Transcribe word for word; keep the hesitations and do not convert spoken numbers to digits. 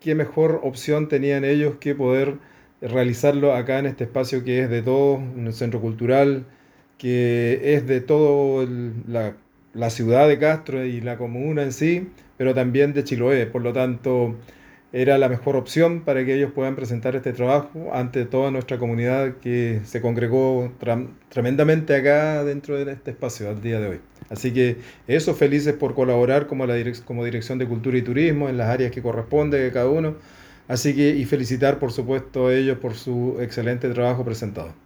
qué mejor opción tenían ellos que poder realizarlo acá en este espacio que es de todos, un centro cultural, que es de todo el- la, la ciudad de Castro y la comuna en sí, pero también de Chiloé. Por lo tanto, era la mejor opción para que ellos puedan presentar este trabajo ante toda nuestra comunidad que se congregó tra- tremendamente acá dentro de este espacio al día de hoy. Así que eso, felices por colaborar como, la direc- como Dirección de Cultura y Turismo en las áreas que corresponde de cada uno. Así que, y felicitar por supuesto a ellos por su excelente trabajo presentado.